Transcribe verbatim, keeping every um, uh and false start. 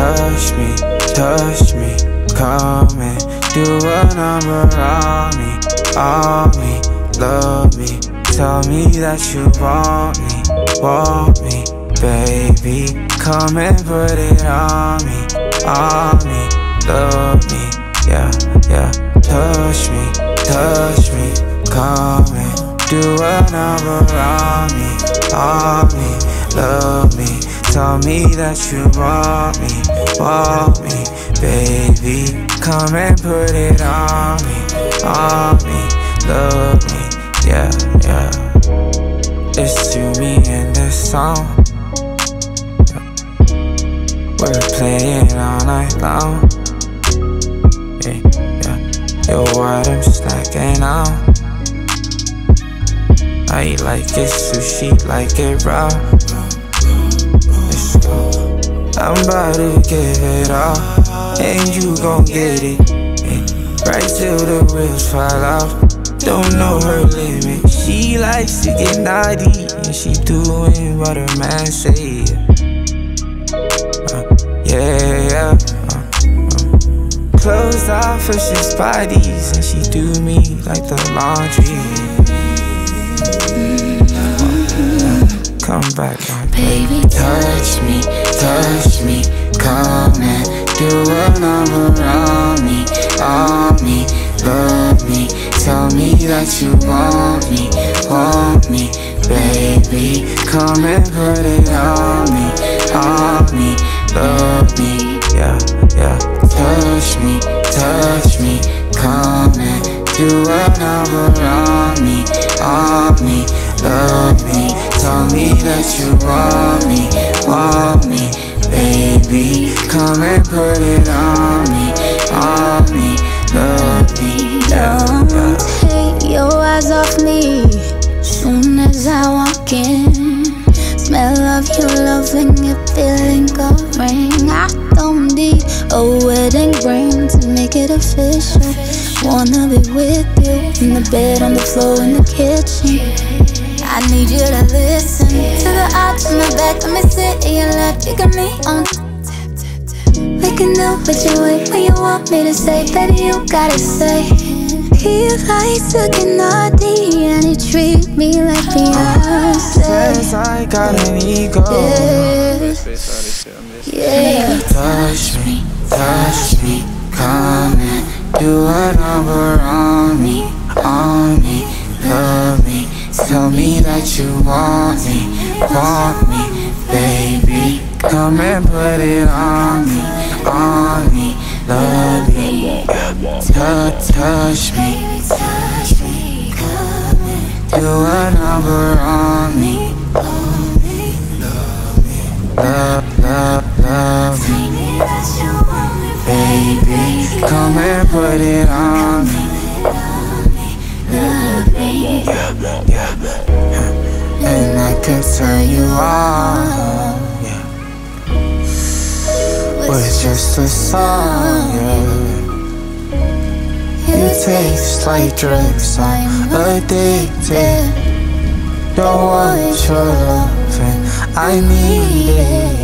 touch me, touch me, come and do a number on me, on me, love me. Tell me that you want me, want me, baby. Come and put it on me, on me, love me, yeah, yeah. Touch me, touch me, come and do a number on me, on me, love me. Tell me that you want me, want me, baby. Come and put it on me, on me, love me, yeah, yeah. It's you, me, and this song. We're playing all night long. Yeah, yeah. Yo, what I'm stacking on. I like it sushi, like it raw. Let's go. I'm about to give it all, and you gon' get it. Yeah. Right till the wheels fall off. Don't know her limit. She likes to get naughty, and she doing what her man say. Uh, yeah, yeah. Uh, uh. Closed off her shit's bodies, and she do me like the laundry. Uh, uh, come back, on, baby. Touch me, touch me, come and do a number on me, on me, love me. Tell me that you want me, want me, baby. Come and put it on me, on me, love me, yeah, yeah. Touch me, touch me, come and do a number on me, on me, love me. Tell me that you want me, want me, baby. Come and put it on me, on me, love me, yeah, yeah. Take your eyes off me soon as I walk in. Smell of your loving, your feeling ring. I don't need a wedding ring to make it official. Wanna be with you in the bed, on the floor, in the kitchen. I need you to listen to the arch in the back. Let me sit in your lap, you got me on. We can do what you wait when you want me to say. Baby, you gotta say. He likes to get naughty and he treat me like Beyonce. Says I got an ego. Yeah, yeah. Touch me, touch me, come and do a number on me, on me, love me. Tell me that you want me, want me, baby. Come and put it on me, on me, love me. Touch, touch me, touch me, come and do a number on me, love, love, love me, baby. Come and put it on me, love me, yeah, yeah. and I can turn you on. With just a song, yeah. You taste like drugs, I'm addicted. Don't want your loving, I need it.